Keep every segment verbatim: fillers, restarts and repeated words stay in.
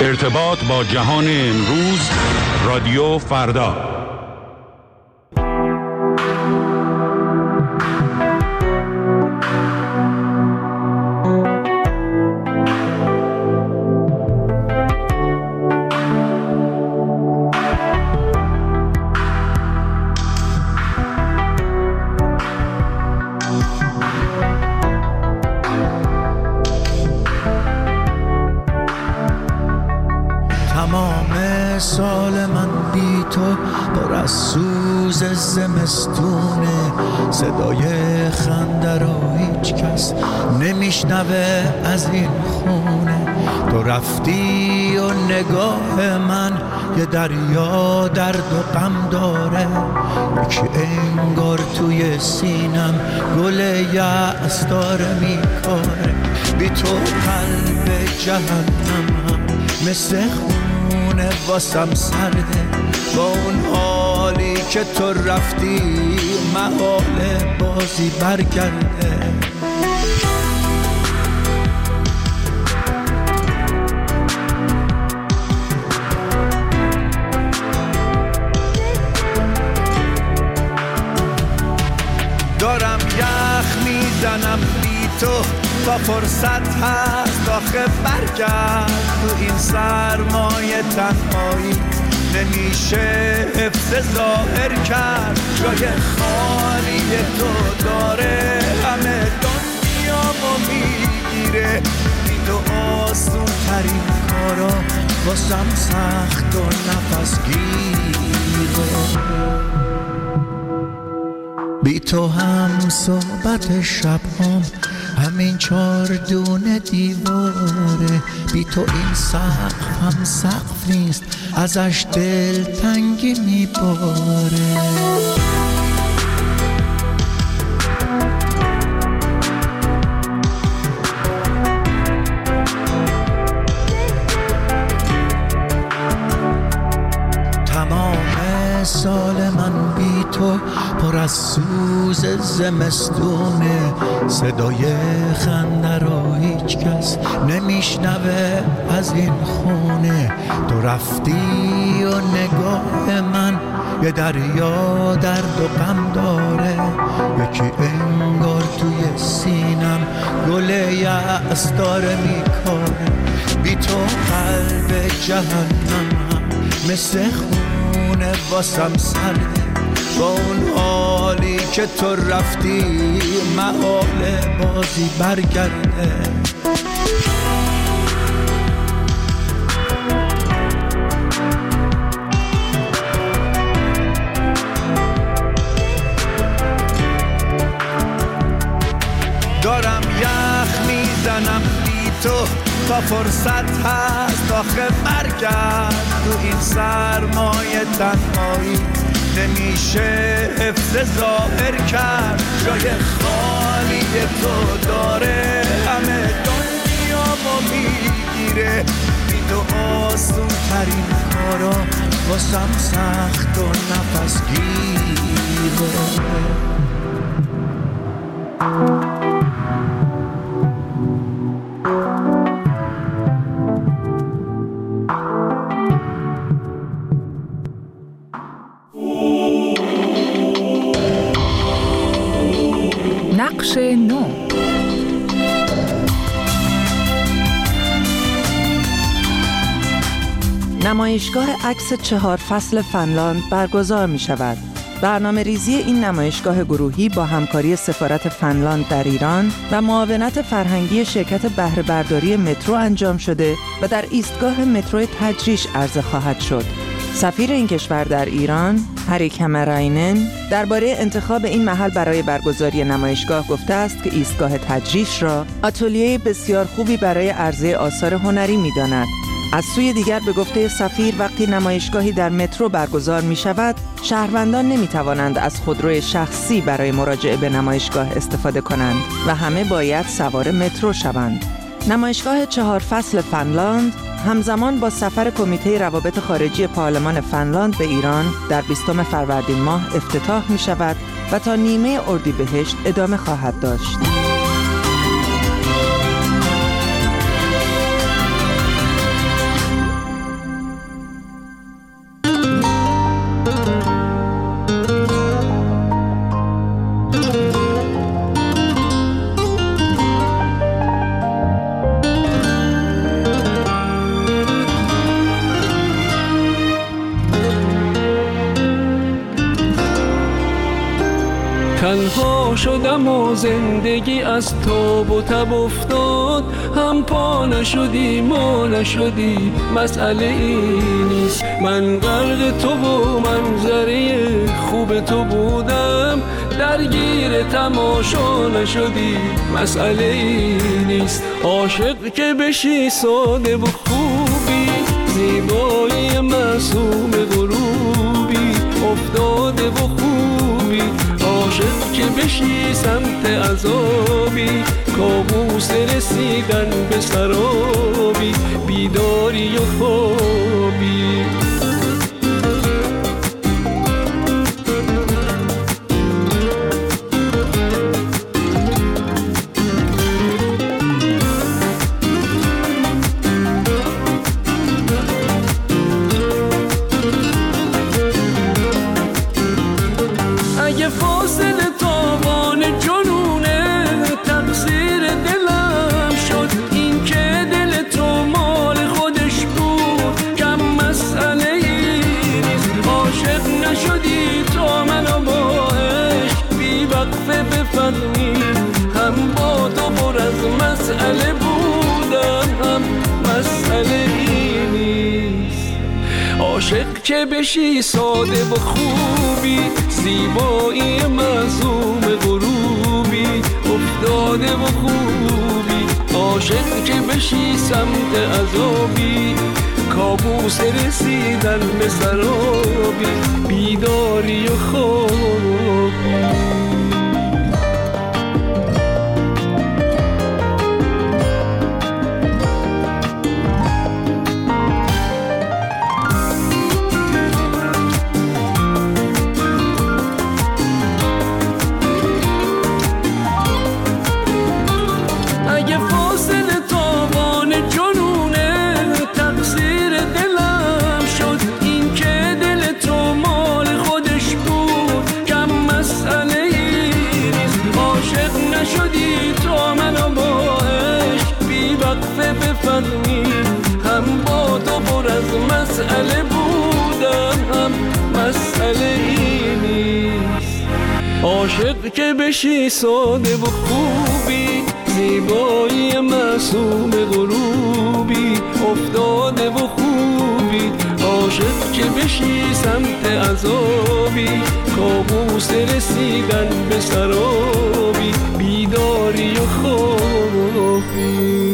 ارتباط با جهان امروز، رادیو فردا. سال من بی تو پر از سوز زمستونه، صدای خنده رو هیچ کس نمیشنوه از این خونه. تو رفتی و نگاه من یه دریا درد و غم داره، یکی انگار توی سینم گل یأس داره میکاره. بی تو قلب جهنمم مثل خونه واسم سرده، با اون حالی که تو رفتی محال بازی برگرده. دارم یخ میزنم بی تو، تا فرصت هست آخه برگرد. تو این سرمایه تنهایی نمیشه حفظ ظاهر کرد. جای خالی تو داره همه دنیامو میگیره. بی تو آسون ترین کارا واسم سخت و نفس گیره. بی تو هم صحبت شب هم همین چار دونه دیواره. بی تو این سقف هم سقف نیست، ازش دل تنگی میباره. تمام سال من بی تو پر از سوز زمستونه، صدای خنده رو هیچ کس نمیشنوه از این خونه. تو رفتی و نگاه من یه دریا درد و غم داره، یکی انگار توی سینم گل یأس داره میکاره. بی تو قلب جهنمم مثل خونه واسم سرده، با اون حالی که تو رفتی محال بازی برگرده. دارم یخ میزنم بی تو، تا فرصت هست آخه برگرد. تو این سرمایه تنهایی نمیشه حفظ ظاهر کرد. جای خالی تو داره همه دنیامو میگیره. بی تو آسون ترین کارا واسم سخت و نفس گیره. نقش نو. نمایشگاه عکس چهار فصل فنلاند برگزار می شود. برنامه ریزی این نمایشگاه گروهی با همکاری سفارت فنلاند در ایران و معاونت فرهنگی شرکت بهره برداری مترو انجام شده و در ایستگاه مترو تجریش عرضه خواهد شد. سفیر این کشور در ایران، هری کمراینن، درباره انتخاب این محل برای برگزاری نمایشگاه گفته است که ایستگاه تجریش را آتلیه بسیار خوبی برای عرضه آثار هنری می‌داند. از سوی دیگر به گفته سفیر وقتی نمایشگاهی در مترو برگزار می شود، شهروندان نمی توانند از خودروی شخصی برای مراجعه به نمایشگاه استفاده کنند و همه باید سوار مترو شوند. نمایشگاه چهار فصل فنلاند همزمان با سفر کمیته روابط خارجی پارلمان فنلاند به ایران در بیستم فروردین ماه افتتاح می شود و تا نیمه اردیبهشت ادامه خواهد داشت. تنها شدم و زندگی از تاب و تب افتاد، هم پا نشدی ما نشدی مسئله ای نیست. من غرق تو و منظره خوب تو بودم، درگیر تماشا نشدی مسئله ای نیست. عاشق که بشی ساده و خوبی، زیبایی معصوم غروبی افتاده و خوبی. عاشق که بشی سمت عذابی، کابوس رسیدن به سرابی، بیداری و خوابی. هم با تو پر از مسئله بودم، هم مسئله ای نیست. عاشق که بشی ساده و خوبی، زیبایی معصوم غروبی افتاده و خوبی. عاشق که بشی سمت عذابی، کابوس رسیدن به سرابی، بیداری و خوابی. هم با تو پر از مسئله بودم، هم مسئله ای نیست. عاشق که بشی ساده و خوبی، زیبایی معصوم غروبی افتاده و خوبی. عاشق که بشی سمت عذابی، کابوس رسیدن به سرابی، بیداری و خوابی.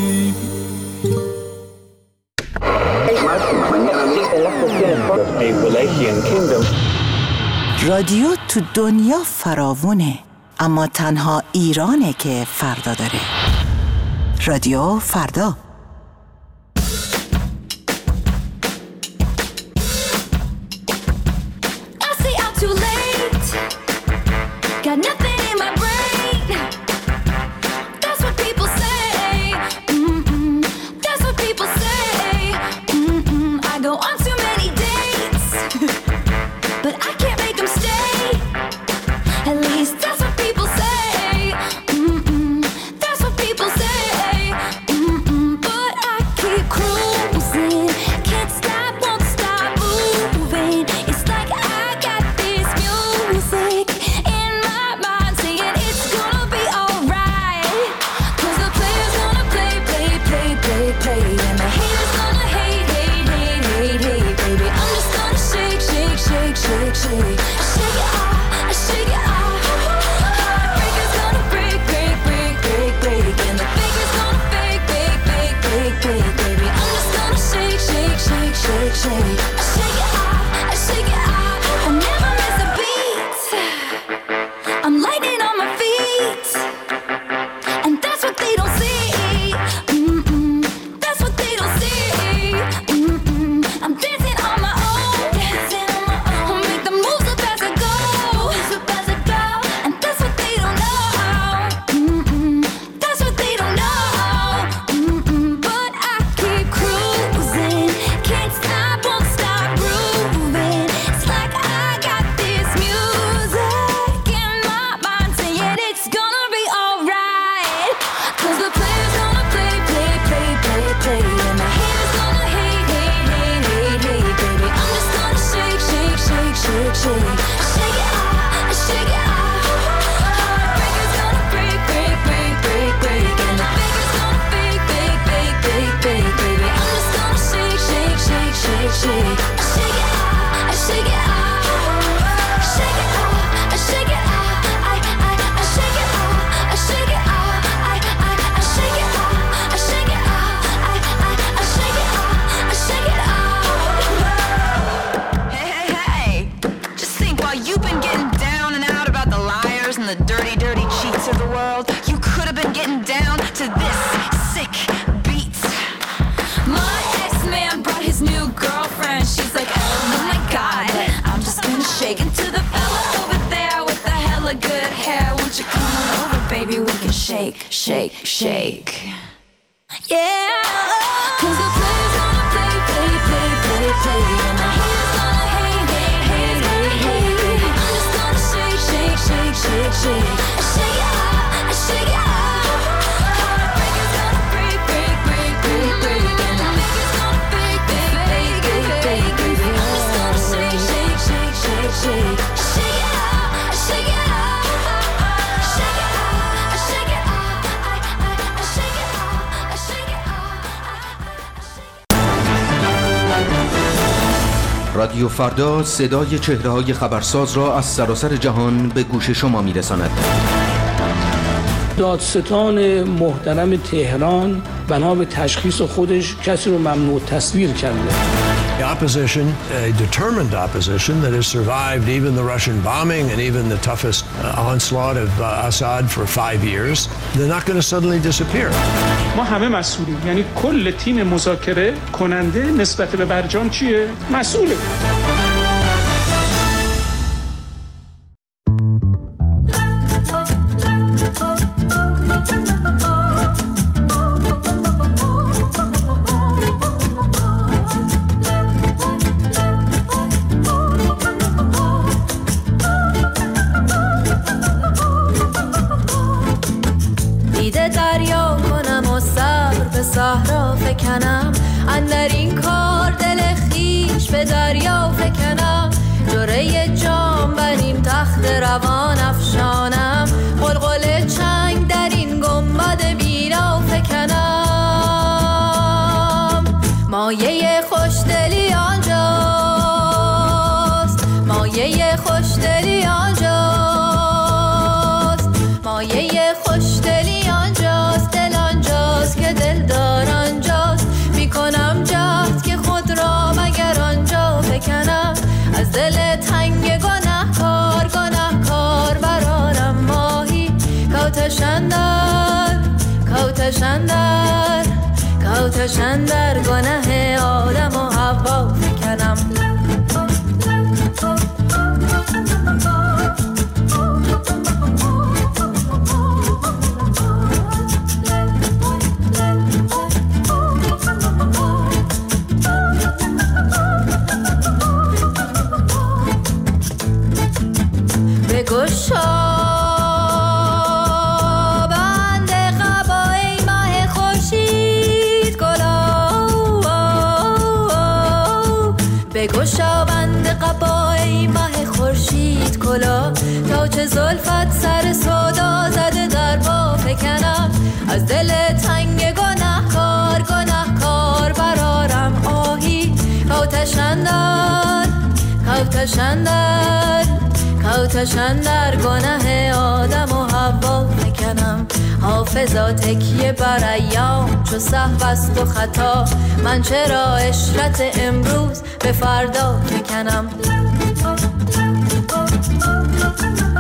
رادیو تو دنیا فراوونه، اما تنها ایرانه که فردا داره. رادیو فردا. shake, shake, shake it off, shake it off. shake. I shake it out, I shake it out. Shake it out, I shake it out. I, I, I shake it out, I shake it out. I, I, I shake it out, I shake it out. I, I, I shake it out, I shake it out. Hey, hey, hey. Just think, while you've been getting down and out about the liars and the dirty, dirty cheats of the world, you could have been getting down to this sick beat. My ex-man brought his new girlfriend. She's like, oh my God, I'm just gonna shake into the fella over there with the hella good hair. Won't you come on over, baby? We can shake, shake, shake. Yeah, cause the player's gonna play, play, play, play, play. And the haters gonna hate, hate, hate, hate, hate. I'm just gonna shake, shake, shake, shake, shake. I shake it out, I shake it out. Heartbreaker's gonna break, break, break, break, break. And the maker's gonna fake, fake, fake, fake, fake, fake. I'm just gonna shake, shake, shake, shake, shake. I shake it out, I shake it out. Shake it out, I shake it out. I, I, I shake it out, I shake it out. رادیو فردا صدای چهره‌های خبرساز را از سراسر جهان به گوش شما می‌رساند. دادستان محترم تهران بنا به تشخیص خودش کسی رو ممنوع تصویر کرده. The opposition, a determined opposition that has survived even the Russian bombing and even the toughest uh, onslaught of uh, Assad for five years, they're not going to suddenly disappear. ما همه مسئولیم، یعنی کل تیم مذاکره کننده نسبت به برجام چیه؟ مسئوله. صحرا فکنم اندر این کار دل خیش به دریا فکنم جوره جام بر این تخت روان افشانم قلقل چنگ در این گنبد بینا فکنم مایه خوشدلی آنجاست مایه خوشدلی آنجاست مایه خوشدلی آنجاست دل آنجاست که دل دار آنجاست میکنم جهد که خود را مگر آنجا بکنم از دل تنگ گناه کار گناه کار برارم ماهی کوتشندر کوتشندر کوتشندر گناه آدم و حوا فکنم گشا بند قبای ماه خورشید گلا بگشا بند قبای ماه خورشید کلا تا چه زلفت سر صدا زده در با فکنم از دل تنگ گناه کار گناه کار برارم آهی کوتشندر کوتشندر کوتشندر گناه آدم و حوا فکنم حافظا تکیه بر ایام چو سهو است و خطا من چرا عشرت امروز به فردا فکنم